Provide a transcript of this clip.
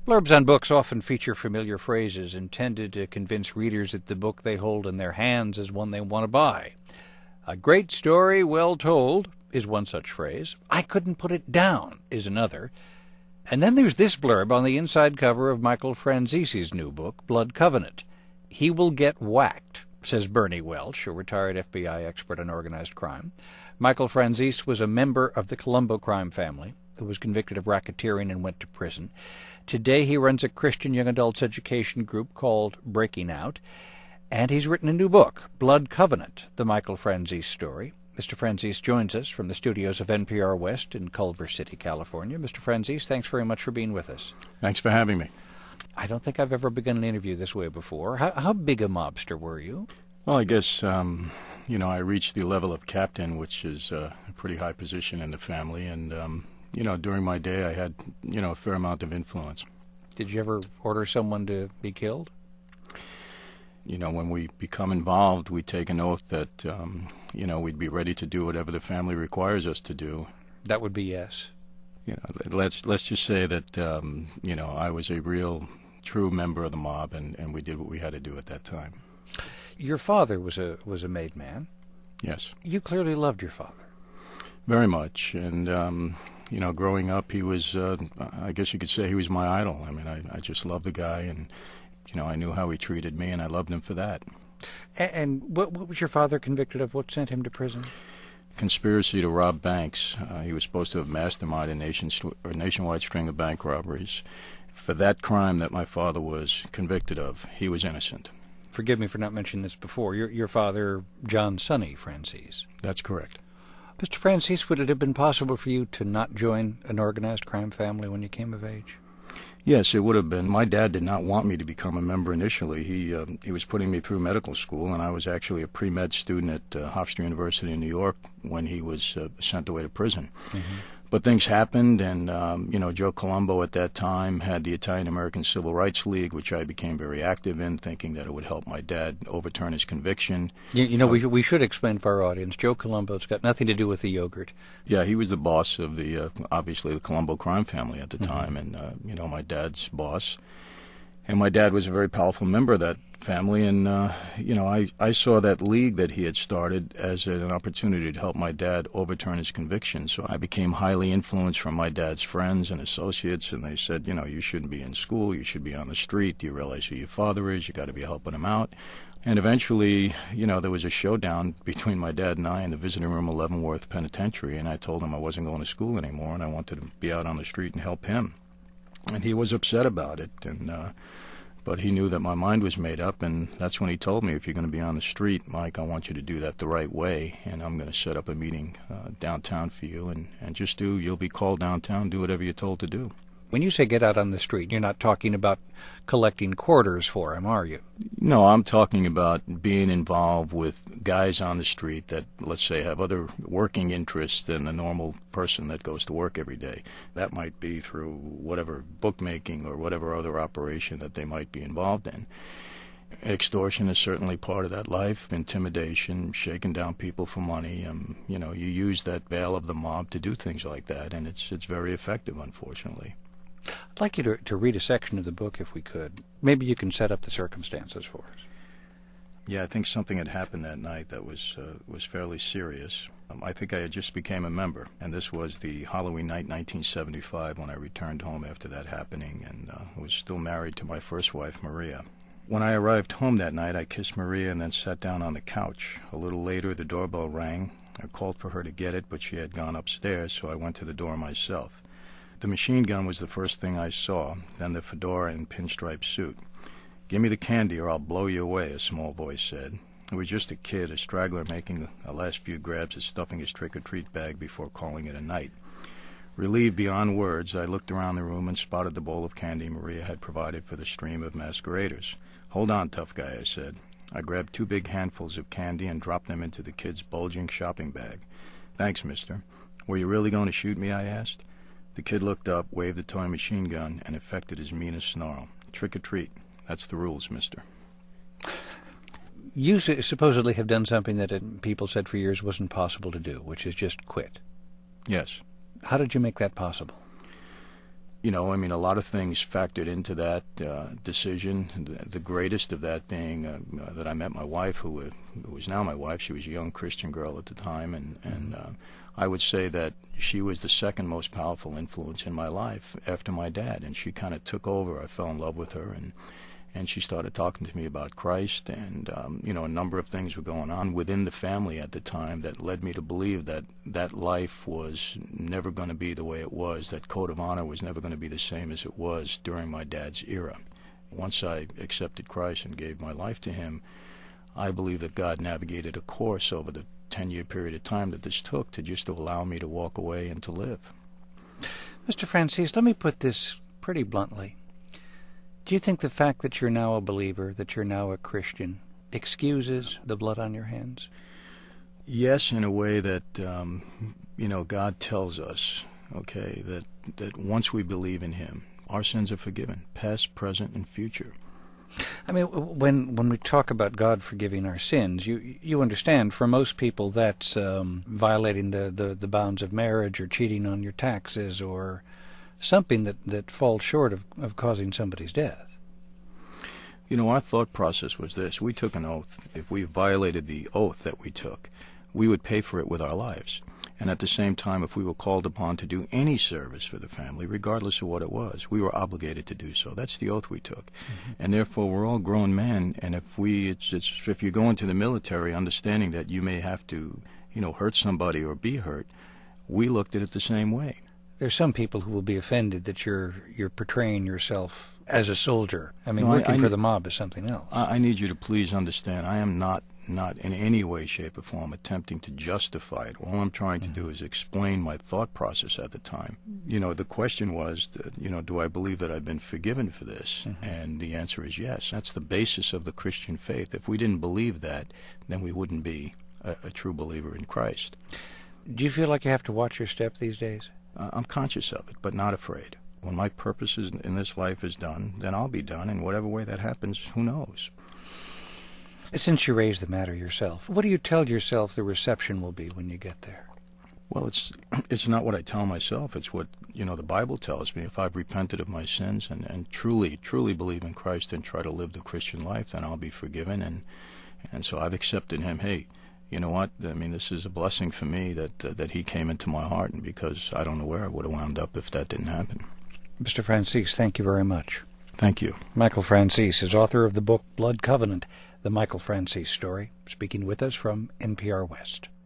Blurbs on books often feature familiar phrases intended to convince readers that the book they hold in their hands is one they want to buy. A great story well told is one such phrase. I couldn't put it down is another. And then there's this blurb on the inside cover of Michael Franzese's new book, Blood Covenant. He will get whacked, says Bernie Welch, a retired FBI expert on organized crime. Michael Franzese was a member of the Colombo crime family who was convicted of racketeering and went to prison. Today he runs a Christian young adults education group called Breaking Out, and he's written a new book, Blood Covenant, the Michael Franzese story. Mr. Franzese joins us from the studios of NPR West in Culver City, California. Mr. Franzese, thanks very much for being with us. Thanks for having me. I don't think I've ever begun an interview this way before. How big a mobster were you? Well, I guess, I reached the level of captain, which is a pretty high position in the family, and during my day I had, a fair amount of influence. Did you ever order someone to be killed? When we become involved, we take an oath that, we'd be ready to do whatever the family requires us to do. That would be yes. Let's just say that, I was a real, true member of the mob, and we did what we had to do at that time. Your father was a made man. Yes. You clearly loved your father. Very much, and growing up, he was, I guess you could say he was my idol. I mean, I just loved the guy, and, I knew how he treated me, and I loved him for that. And what was your father convicted of? What sent him to prison? Conspiracy to rob banks. He was supposed to have masterminded a nationwide string of bank robberies. For that crime that my father was convicted of, he was innocent. Forgive me for not mentioning this before. Your father, John Sonny Franzese. That's correct. Mr. Franzese, would it have been possible for you to not join an organized crime family when you came of age? Yes, it would have been. My dad did not want me to become a member initially. He was putting me through medical school, and I was actually a pre-med student at Hofstra University in New York when he was sent away to prison. Mm-hmm. But things happened, and, Joe Colombo at that time had the Italian-American Civil Rights League, which I became very active in, thinking that it would help my dad overturn his conviction. We should explain for our audience, Joe Colombo's got nothing to do with the yogurt. Yeah, he was the boss of obviously, the Colombo crime family at the time, and, my dad's boss. And my dad was a very powerful member of that family, and, I saw that league that he had started as an opportunity to help my dad overturn his conviction. So I became highly influenced from my dad's friends and associates, and they said, you shouldn't be in school, you should be on the street, do you realize who your father is, you got to be helping him out. And eventually, there was a showdown between my dad and I in the visiting room of Leavenworth Penitentiary, and I told him I wasn't going to school anymore, and I wanted to be out on the street and help him. And he was upset about it, but he knew that my mind was made up, and that's when he told me, if you're going to be on the street, Mike, I want you to do that the right way, and I'm going to set up a meeting downtown for you, and you'll be called downtown, do whatever you're told to do. When you say get out on the street, you're not talking about collecting quarters for him, are you? No, I'm talking about being involved with guys on the street that, let's say, have other working interests than the normal person that goes to work every day. That might be through whatever bookmaking or whatever other operation that they might be involved in. Extortion is certainly part of that life, intimidation, shaking down people for money. You use that veil of the mob to do things like that, and it's very effective, unfortunately. I'd like you to read a section of the book, if we could. Maybe you can set up the circumstances for us. Yeah, I think something had happened that night that was fairly serious. I think I had just became a member, and this was the Halloween night, 1975, when I returned home after that happening, and was still married to my first wife, Maria. When I arrived home that night, I kissed Maria and then sat down on the couch. A little later, the doorbell rang. I called for her to get it, but she had gone upstairs, so I went to the door myself. The machine gun was the first thing I saw, then the fedora and pinstripe suit. "Give me the candy or I'll blow you away," a small voice said. It was just a kid, a straggler making the last few grabs at stuffing his trick-or-treat bag before calling it a night. Relieved beyond words, I looked around the room and spotted the bowl of candy Maria had provided for the stream of masqueraders. "Hold on, tough guy," I said. I grabbed 2 big handfuls of candy and dropped them into the kid's bulging shopping bag. "Thanks, mister. Were you really going to shoot me?" I asked. The kid looked up, waved the toy machine gun, and effected his meanest snarl. "Trick or treat. That's the rules, mister." You supposedly have done something that people said for years wasn't possible to do, which is just quit. Yes. How did you make that possible? You know, I mean, a lot of things factored into that decision. The greatest of that being that I met my wife, who was now my wife. She was a young Christian girl at the time, and I would say that she was the second most powerful influence in my life after my dad, and she kind of took over. I fell in love with her, and she started talking to me about Christ, and you know, a number of things were going on within the family at the time that led me to believe that that life was never going to be the way it was, that code of honor was never going to be the same as it was during my dad's era. Once I accepted Christ and gave my life to him, I believe that God navigated a course over the 10-year period of time that this took to just allow me to walk away and to live. Mr. Franzese, let me put this pretty bluntly. Do you think the fact that you're now a believer, that you're now a Christian, excuses the blood on your hands? Yes, in a way that, you know, God tells us, okay, that once we believe in him, our sins are forgiven, past, present, and future. I mean, when we talk about God forgiving our sins, you understand, for most people that's violating the bounds of marriage or cheating on your taxes or something that falls short of causing somebody's death. You know, our thought process was this. We took an oath. If we violated the oath that we took, we would pay for it with our lives. And at the same time, if we were called upon to do any service for the family, regardless of what it was, we were obligated to do so. That's the oath we took. Mm-hmm. And therefore, we're all grown men, and if you go into the military understanding that you may have to, you know, hurt somebody or be hurt, we looked at it the same way. There's some people who will be offended that you're portraying yourself as a soldier. I mean, working for the mob is something else. I need you to please understand, I am not in any way, shape, or form attempting to justify it. All I'm trying to do is explain my thought process at the time. You know, the question was, you know, do I believe that I've been forgiven for this? Mm-hmm. And the answer is yes. That's the basis of the Christian faith. If we didn't believe that, then we wouldn't be a true believer in Christ. Do you feel like you have to watch your step these days? I'm conscious of it, but not afraid. When my purpose in this life is done, then I'll be done, and whatever way that happens, who knows? Since you raised the matter yourself, what do you tell yourself the reception will be when you get there? Well, it's not what I tell myself. It's what, you know, the Bible tells me. If I've repented of my sins and truly believe in Christ and try to live the Christian life, then I'll be forgiven. And so I've accepted him. Hey, you know what? I mean, this is a blessing for me that he came into my heart, and because I don't know where I would have wound up if that didn't happen. Mr. Franzese, thank you very much. Thank you. Michael Franzese is author of the book Blood Covenant, The Michael Franzese Story, speaking with us from NPR West.